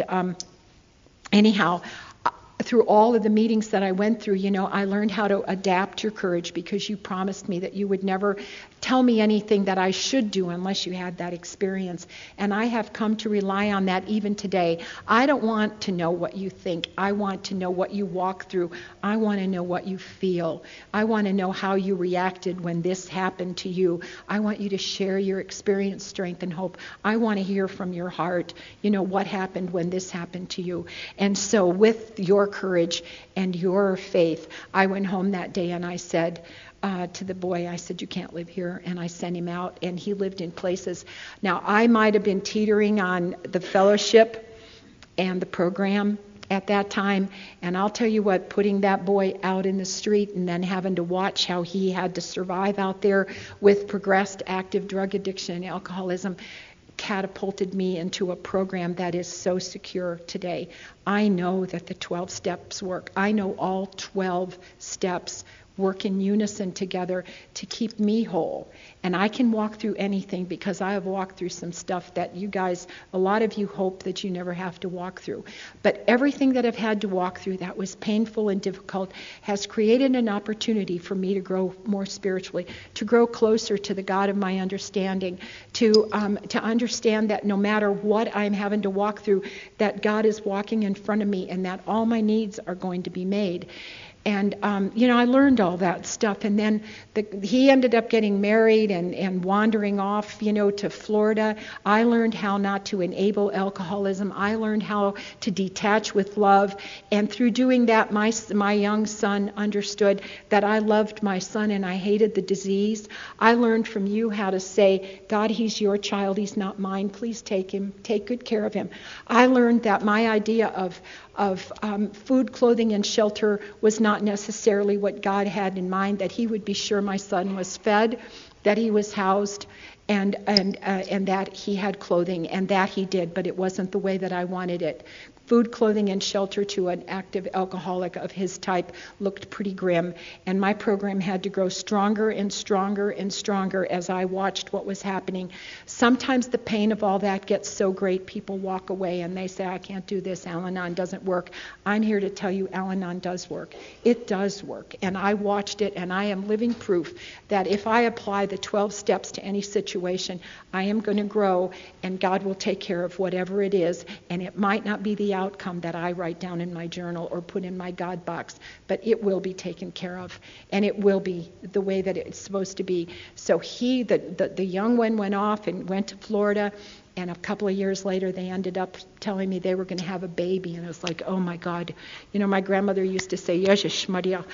anyhow, through all of the meetings that I went through, I learned how to adapt your courage, because you promised me that you would never tell me anything that I should do unless you had that experience. And I have come to rely on that even today. I don't want to know what you think. I want to know what you walk through. I want to know what you feel. I want to know how you reacted when this happened to you. I want you to share your experience, strength, and hope. I want to hear from your heart, what happened when this happened to you. And so with your courage and your faith, I went home that day and I said, to the boy, I said, you can't live here. And I sent him out, and he lived in places. Now, I might have been teetering on the fellowship and the program at that time. And I'll tell you what, putting that boy out in the street and then having to watch how he had to survive out there with progressed active drug addiction and alcoholism catapulted me into a program that is so secure today. I know that the 12 steps work. I know all 12 steps work in unison together to keep me whole. And I can walk through anything because I have walked through some stuff that you guys, a lot of you hope that you never have to walk through. But everything that I've had to walk through that was painful and difficult has created an opportunity for me to grow more spiritually, to grow closer to the God of my understanding, to understand that no matter what I'm having to walk through, that God is walking in front of me and that all my needs are going to be made. And, I learned all that stuff. And then he ended up getting married and wandering off, to Florida. I learned how not to enable alcoholism. I learned how to detach with love. And through doing that, my young son understood that I loved my son and I hated the disease. I learned from you how to say, God, he's your child. He's not mine. Please take him. Take good care of him. I learned that my idea of food, clothing, and shelter was not necessarily what God had in mind, that he would be sure my son was fed, that he was housed, and that he had clothing, and that he did, but it wasn't the way that I wanted it. Food, clothing, and shelter to an active alcoholic of his type looked pretty grim, and my program had to grow stronger and stronger and stronger as I watched what was happening. Sometimes the pain of all that gets so great, people walk away and they say, I can't do this, Al-Anon doesn't work. I'm here to tell you Al-Anon does work. It does work, and I watched it, and I am living proof that if I apply the 12 steps to any situation, I am going to grow, and God will take care of whatever it is, and it might not be the outcome that I write down in my journal or put in my God box, but it will be taken care of, and it will be the way that it's supposed to be. So the young one went off and went to Florida, and a couple of years later they ended up telling me they were going to have a baby, and I was like, oh my God. My grandmother used to say, Jezus Maria,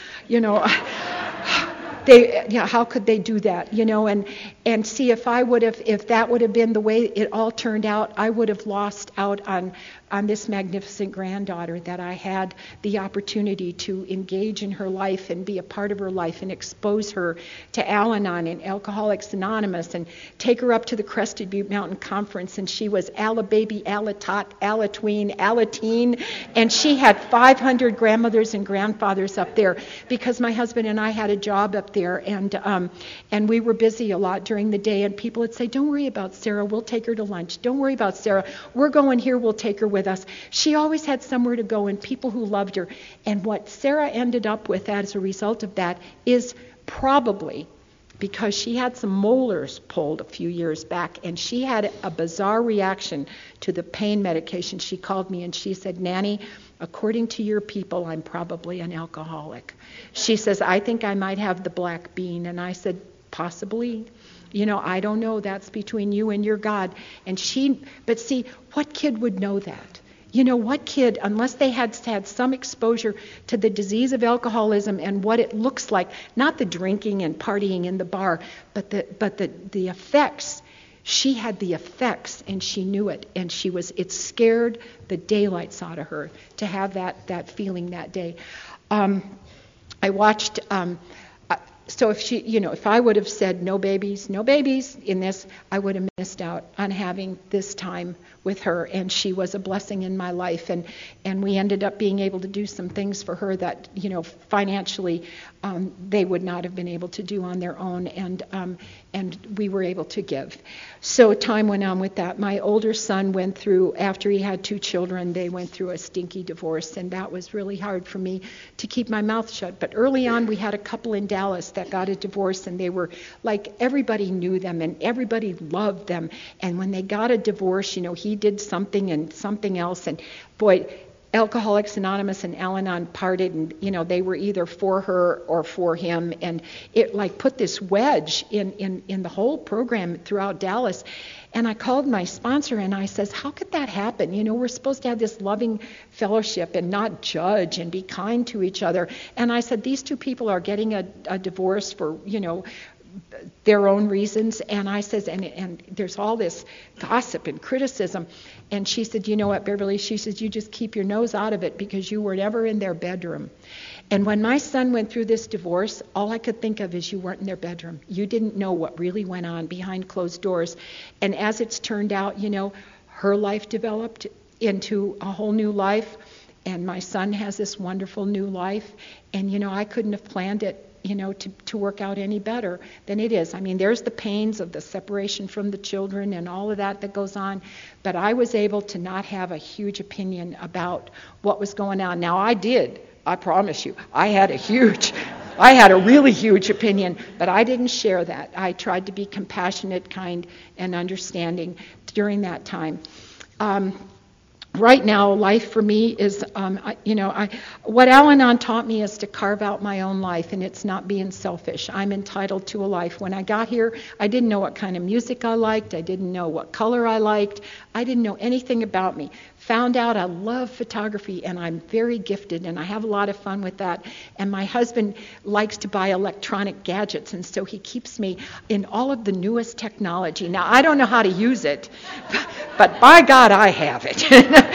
how could they do that? And see, if that would have been the way it all turned out, I would have lost out on this magnificent granddaughter that I had the opportunity to engage in her life and be a part of her life and expose her to Al-Anon and Alcoholics Anonymous and take her up to the Crested Butte Mountain Conference, and she was Ala-baby, Ala-tot, Ala-tween, Ala-teen, and she had 500 grandmothers and grandfathers up there because my husband and I had a job up there, and we were busy a lot during the day, and people would say, don't worry about Sarah, we'll take her to lunch. Don't worry about Sarah, we're going here, we'll take her with us. She always had somewhere to go and people who loved her. And what Sarah ended up with as a result of that is probably because she had some molars pulled a few years back, and she had a bizarre reaction to the pain medication. She called me and she said, Nanny, according to your people, I'm probably an alcoholic. She says, I think I might have the black bean. And I said, possibly. I don't know. That's between you and your God. But see, what kid would know that? What kid, unless they had had some exposure to the disease of alcoholism and what it looks like, not the drinking and partying in the bar, but the effects. She had the effects, and she knew it, and it scared the daylights out of her to have that feeling that day. I watched. So if I would have said no babies in this, I would have missed out on having this time with her, and she was a blessing in my life, and we ended up being able to do some things for her that financially they would not have been able to do on their own, and we were able to give. So time went on with that. My older son went through, after he had 2 children, they went through a stinky divorce, and that was really hard for me to keep my mouth shut. But early on, we had a couple in Dallas that got a divorce, and they were like, everybody knew them and everybody loved them. And when they got a divorce, he did something and something else, and boy, Alcoholics Anonymous and Al-Anon parted, and they were either for her or for him, and it put this wedge in the whole program throughout Dallas. And I called my sponsor and I says, how could that happen? We're supposed to have this loving fellowship and not judge and be kind to each other. And I said, these 2 people are getting a divorce for their own reasons. And I says, and there's all this gossip and criticism. And she said, you know what, Beverly? She says, you just keep your nose out of it because you were never in their bedroom. And when my son went through this divorce, all I could think of is you weren't in their bedroom. You didn't know what really went on behind closed doors. And as it's turned out, her life developed into a whole new life. And my son has this wonderful new life. And, I couldn't have planned it, to work out any better than it is. I mean, there's the pains of the separation from the children and all of that goes on. But I was able to not have a huge opinion about what was going on. Now, I did. I promise you. I had a really huge opinion, but I didn't share that. I tried to be compassionate, kind, and understanding during that time. Right now, life for me is, what Al-Anon taught me is to carve out my own life, and it's not being selfish. I'm entitled to a life. When I got here, I didn't know what kind of music I liked. I didn't know what color I liked. I didn't know anything about me. Found out I love photography, and I'm very gifted, and I have a lot of fun with that. And my husband likes to buy electronic gadgets, and so he keeps me in all of the newest technology. Now, I don't know how to use it, but by God, I have it.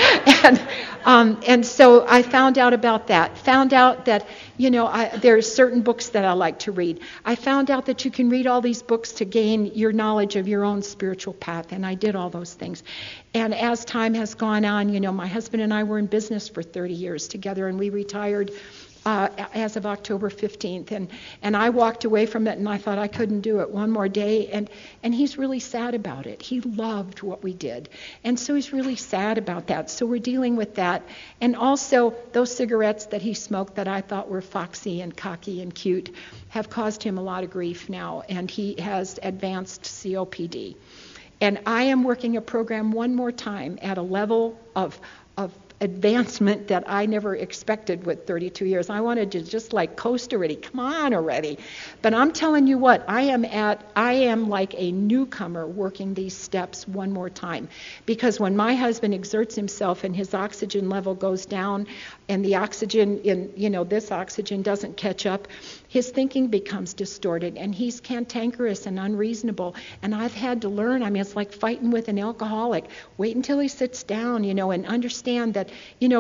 And so I found out about that. Found out that, there's certain books that I like to read. I found out that you can read all these books to gain your knowledge of your own spiritual path, and I did all those things. And as time has gone on, my husband and I were in business for 30 years together, and we retired as of October 15th. And I walked away from it, and I thought I couldn't do it one more day. And he's really sad about it. He loved what we did. And so he's really sad about that. So we're dealing with that. And also, those cigarettes that he smoked that I thought were foxy and cocky and cute have caused him a lot of grief now. And he has advanced COPD. And I am working a program one more time at a level of advancement that I never expected with 32 years. I wanted to just coast already. Come on already. But I'm telling you what, I am like a newcomer working these steps one more time. Because when my husband exerts himself and his oxygen level goes down and the oxygen in, this oxygen doesn't catch up, his thinking becomes distorted and he's cantankerous and unreasonable. And I've had to learn, it's like fighting with an alcoholic. Wait until he sits down, and understand that,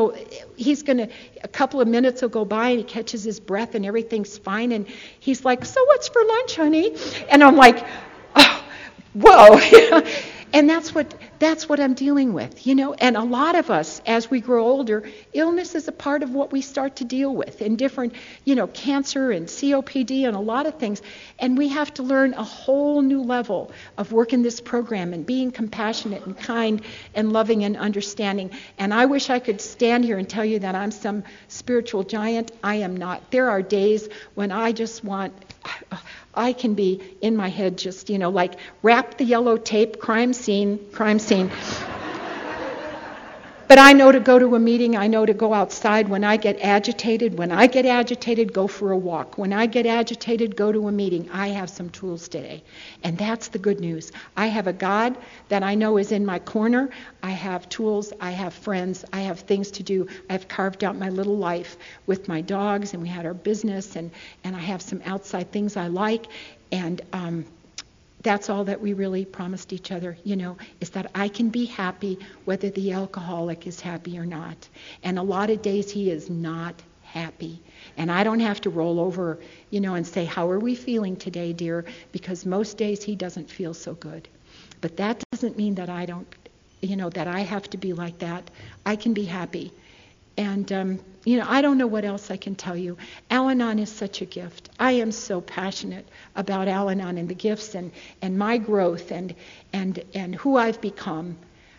a couple of minutes will go by and he catches his breath and everything's fine. And he's like, so what's for lunch, honey? And I'm like, oh, whoa. And that's what I'm dealing with, And a lot of us, as we grow older, illness is a part of what we start to deal with, and different, cancer and COPD and a lot of things. And we have to learn a whole new level of working this program and being compassionate and kind and loving and understanding. And I wish I could stand here and tell you that I'm some spiritual giant. I am not. There are days when I just want... I can be in my head just, wrap the yellow tape, crime scene. But I know to go to a meeting, I know to go outside when I get agitated. When I get agitated, go for a walk. When I get agitated, go to a meeting. I have some tools today. And that's the good news. I have a God that I know is in my corner. I have tools. I have friends. I have things to do. I've carved out my little life with my dogs, and we had our business, and I have some outside things I like. And that's all that we really promised each other, is that I can be happy whether the alcoholic is happy or not. And a lot of days he is not happy. And I don't have to roll over, and say, how are we feeling today, dear? Because most days he doesn't feel so good. But that doesn't mean that I don't, that I have to be like that. I can be happy. And, I don't know what else I can tell you. Al-Anon is such a gift. I am so passionate about Al-Anon and the gifts and my growth and who I've become.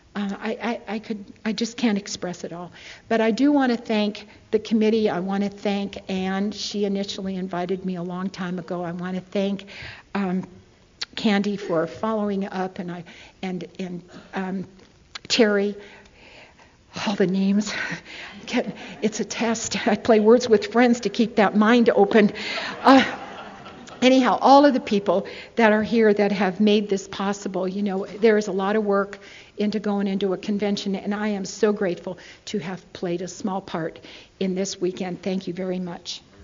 I just can't express it all. But I do want to thank the committee. I want to thank Anne. She initially invited me a long time ago. I want to thank Candy for following up, and Terry. All the names. It's a test. I play words with friends to keep that mind open. Anyhow, all of the people that are here that have made this possible, there is a lot of work into going into a convention, and I am so grateful to have played a small part in this weekend. Thank you very much.